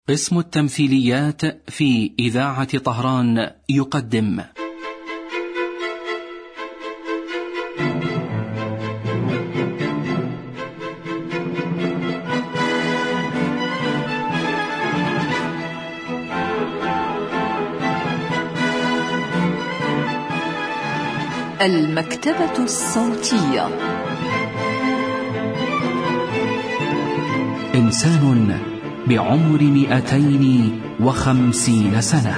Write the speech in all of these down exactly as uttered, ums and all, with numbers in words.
قسم التمثيليات في إذاعة طهران يقدم المكتبة الصوتية. إنسان بعمر مئتين وخمسين سنة.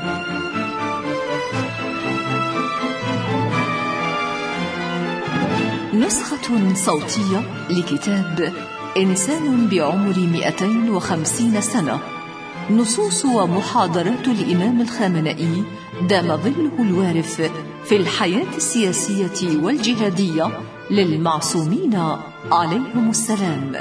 نسخة صوتية لكتاب إنسان بعمر مئتين وخمسين سنة، نصوص ومحاضرات الإمام الخامنئي دام ظله الوارف في الحياة السياسية والجهادية للمعصومين عليهم السلام.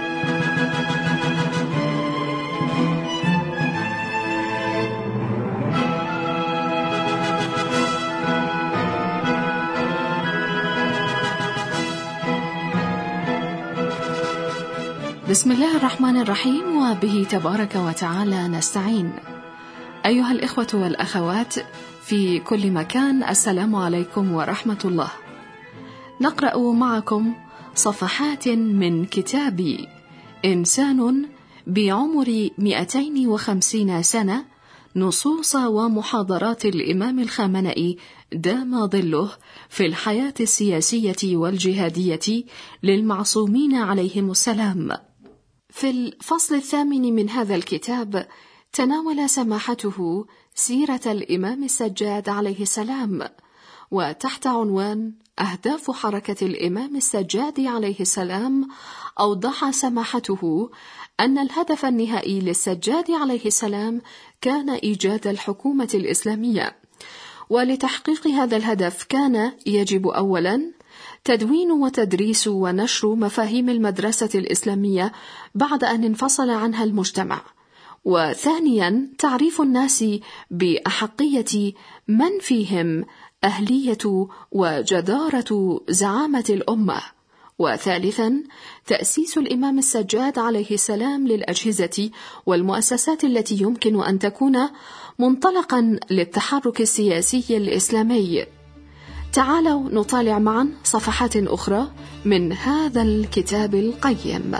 بسم الله الرحمن الرحيم، وبه تبارك وتعالى نستعين. أيها الإخوة والأخوات في كل مكان، السلام عليكم ورحمة الله. نقرأ معكم صفحات من كتاب إنسان بعمر مئتين وخمسين سنة، نصوص ومحاضرات الإمام الخامنئي دام ظله في الحياة السياسية والجهادية للمعصومين عليهم السلام. في الفصل الثامن من هذا الكتاب تناول سماحته سيرة الإمام السجاد عليه السلام، وتحت عنوان أهداف حركة الإمام السجاد عليه السلام أوضح سماحته أن الهدف النهائي للسجاد عليه السلام كان إيجاد الحكومة الإسلامية، ولتحقيق هذا الهدف كان يجب أولاً تدوين وتدريس ونشر مفاهيم المدرسة الإسلامية بعد أن انفصل عنها المجتمع، وثانياً تعريف الناس بأحقية من فيهم أهلية وجدارة زعامة الأمة، وثالثاً تأسيس الإمام السجاد عليه السلام للأجهزة والمؤسسات التي يمكن أن تكون منطلقاً للتحرك السياسي الإسلامي. تعالوا نطالع معا صفحات أخرى من هذا الكتاب القيم.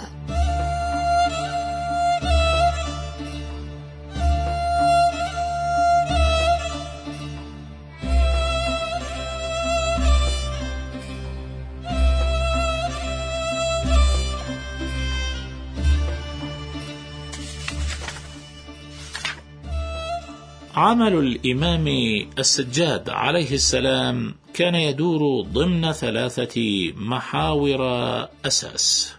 عمل الإمام السجاد عليه السلام كان يدور ضمن ثلاثة محاور أساس.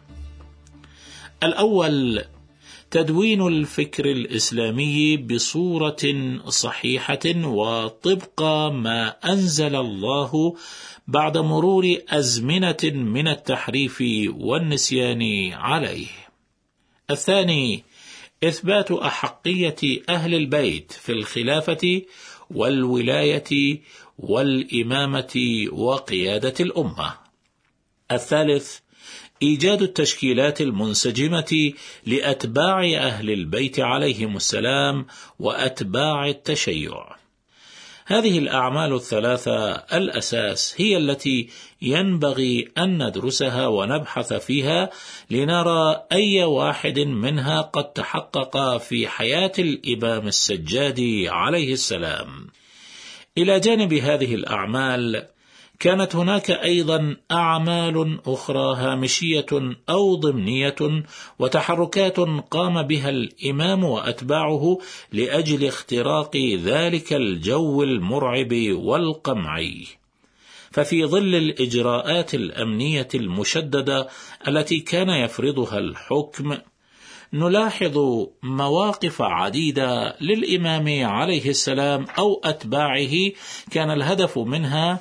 الأول تدوين الفكر الإسلامي بصورة صحيحة وطبق ما أنزل الله بعد مرور أزمنة من التحريف والنسيان عليه. الثاني إثبات أحقية أهل البيت في الخلافة والولاية والإمامة وقيادة الأمة. الثالث إيجاد التشكيلات المنسجمة لأتباع أهل البيت عليهم السلام وأتباع التشيع. هذه الأعمال الثلاثة الأساس هي التي ينبغي أن ندرسها ونبحث فيها لنرى أي واحد منها قد تحقق في حياة الإمام السجاد عليه السلام. إلى جانب هذه الأعمال كانت هناك أيضا أعمال أخرى هامشية أو ضمنية وتحركات قام بها الإمام وأتباعه لأجل اختراق ذلك الجو المرعب والقمعي. ففي ظل الإجراءات الأمنية المشددة التي كان يفرضها الحكم نلاحظ مواقف عديدة للإمام عليه السلام أو أتباعه كان الهدف منها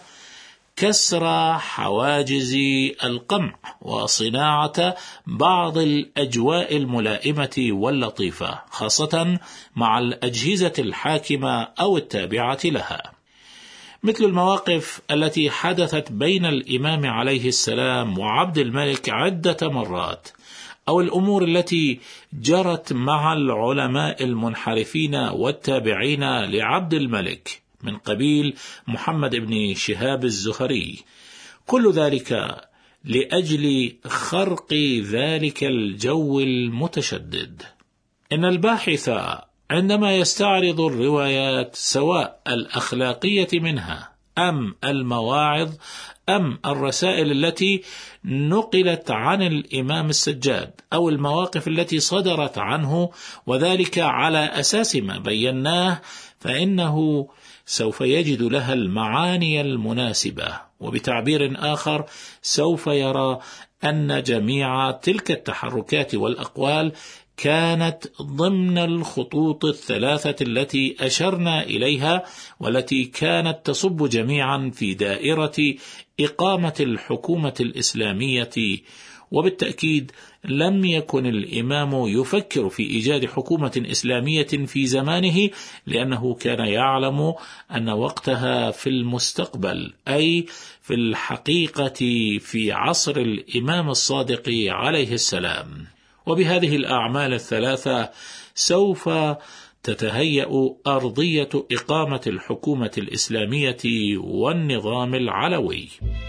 كسر حواجز القمع وصناعة بعض الأجواء الملائمة واللطيفة، خاصة مع الأجهزة الحاكمة أو التابعة لها، مثل المواقف التي حدثت بين الإمام عليه السلام وعبد الملك عدة مرات، أو الأمور التي جرت مع العلماء المنحرفين والتابعين لعبد الملك من قبيل محمد بن شهاب الزهري، كل ذلك لأجل خرق ذلك الجو المتشدد. إن الباحث عندما يستعرض الروايات سواء الأخلاقية منها أم المواعظ أم الرسائل التي نقلت عن الإمام السجاد أو المواقف التي صدرت عنه، وذلك على أساس ما بيناه، فإنه سوف يجد لها المعاني المناسبة، وبتعبير آخر سوف يرى أن جميع تلك التحركات والأقوال كانت ضمن الخطوط الثلاثة التي أشرنا إليها، والتي كانت تصب جميعا في دائرة إقامة الحكومة الإسلامية. وبالتأكيد لم يكن الإمام يفكر في إيجاد حكومة إسلامية في زمانه، لأنه كان يعلم أن وقتها في المستقبل، أي في الحقيقة في عصر الإمام الصادق عليه السلام. وبهذه الأعمال الثلاثة سوف تتهيأ أرضية إقامة الحكومة الإسلامية والنظام العلوي.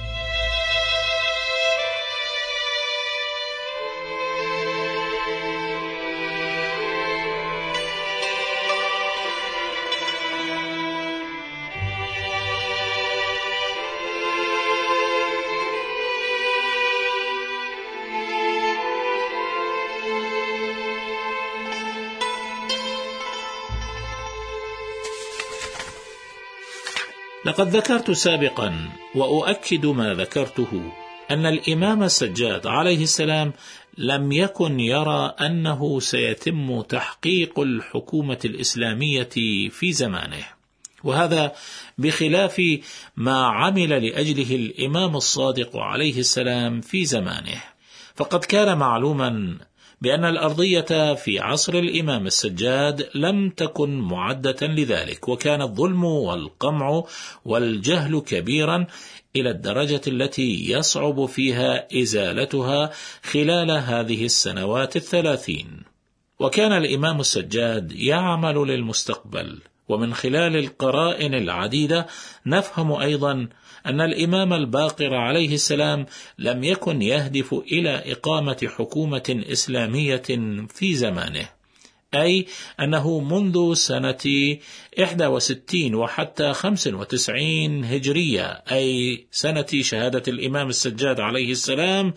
لقد ذكرت سابقا وأؤكد ما ذكرته أن الإمام السجاد عليه السلام لم يكن يرى أنه سيتم تحقيق الحكومة الإسلامية في زمانه، وهذا بخلاف ما عمل لأجله الإمام الصادق عليه السلام في زمانه. فقد كان معلوما بأن الأرضية في عصر الإمام السجاد لم تكن معدة لذلك، وكان الظلم والقمع والجهل كبيرا إلى الدرجة التي يصعب فيها إزالتها خلال هذه السنوات الثلاثين. وكان الإمام السجاد يعمل للمستقبل، ومن خلال القرائن العديدة نفهم أيضا أن الإمام الباقر عليه السلام لم يكن يهدف إلى إقامة حكومة إسلامية في زمانه، أي أنه منذ سنة إحدى وستين وحتى خمس وتسعين هجرية، أي سنة شهادة الإمام السجاد عليه السلام،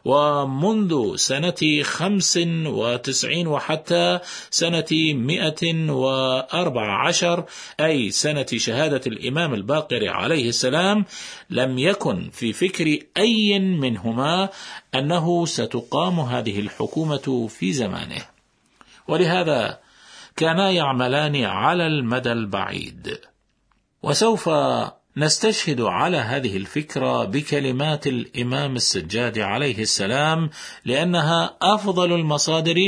ومنذ سنة خمس وتسعين وحتى سنة مئة وأربع عشر، أي سنة شهادة الإمام الباقر عليه السلام، لم يكن في فكر أي منهما أنه ستقام هذه الحكومة في زمانه، ولهذا كانا يعملان على المدى البعيد. وسوف نستشهد على هذه الفكرة بكلمات الإمام السجاد عليه السلام، لأنها أفضل المصادر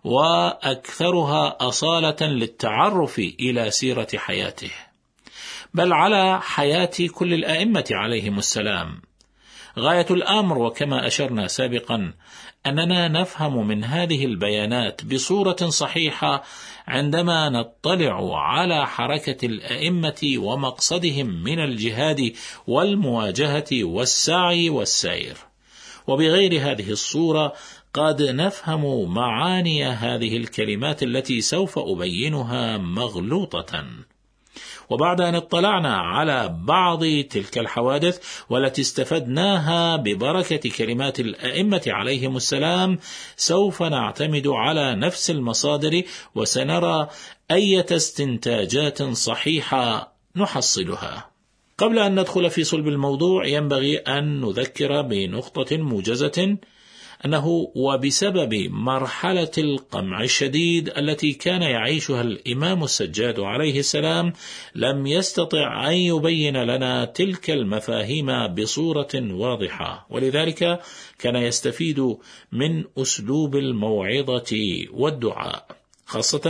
وأكثرها أصالة للتعرف إلى سيرة حياته، بل على حياة كل الأئمة عليهم السلام. غاية الأمر وكما أشرنا سابقا أننا نفهم من هذه البيانات بصورة صحيحة عندما نطلع على حركة الأئمة ومقصدهم من الجهاد والمواجهة والسعي والسير. وبغير هذه الصورة قد نفهم معاني هذه الكلمات التي سوف أبينها مغلوطة. وبعد أن اطلعنا على بعض تلك الحوادث والتي استفدناها ببركة كلمات الأئمة عليهم السلام، سوف نعتمد على نفس المصادر وسنرى أية استنتاجات صحيحة نحصلها. قبل أن ندخل في صلب الموضوع ينبغي أن نذكر بنقطة موجزة، أنه وبسبب مرحلة القمع الشديد التي كان يعيشها الإمام السجاد عليه السلام لم يستطع أن يبين لنا تلك المفاهيم بصورة واضحة، ولذلك كان يستفيد من أسلوب الموعظة والدعاء، خاصة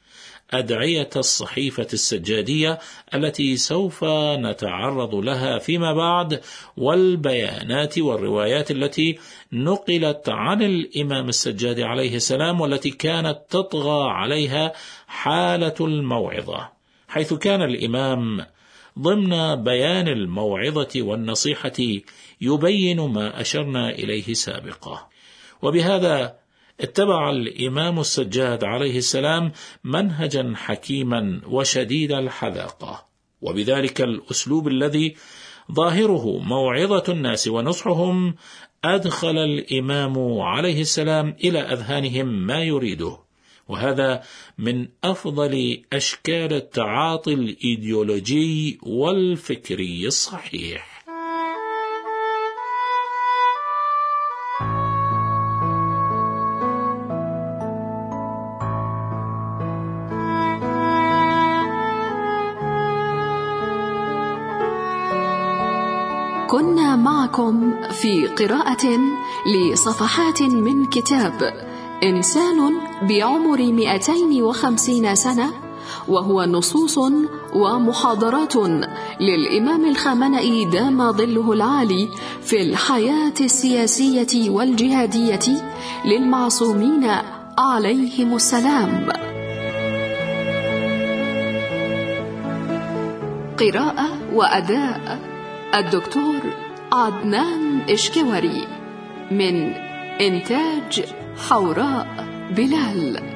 أدعية الصحيفة السجادية التي سوف نتعرض لها فيما بعد، والبيانات والروايات التي نقلت عن الإمام السجادي عليه السلام، والتي كانت تطغى عليها حالة الموعظة، حيث كان الإمام ضمن بيان الموعظة والنصيحة يبين ما أشرنا إليه سابقا. وبهذا اتبع الإمام السجاد عليه السلام منهجا حكيما وشديد الحذاقة، وبذلك الأسلوب الذي ظاهره موعظة الناس ونصحهم أدخل الإمام عليه السلام إلى أذهانهم ما يريده، وهذا من أفضل أشكال التعاطي الإيديولوجي والفكري الصحيح. كنا معكم في قراءة لصفحات من كتاب إنسان بعمر مئتين وخمسين سنة، وهو نصوص ومحاضرات للإمام الخامنئي دام ظله العالي في الحياة السياسية والجهادية للمعصومين عليهم السلام. قراءة وأداء الدكتور عدنان إشكوري، من إنتاج حوراء بلال.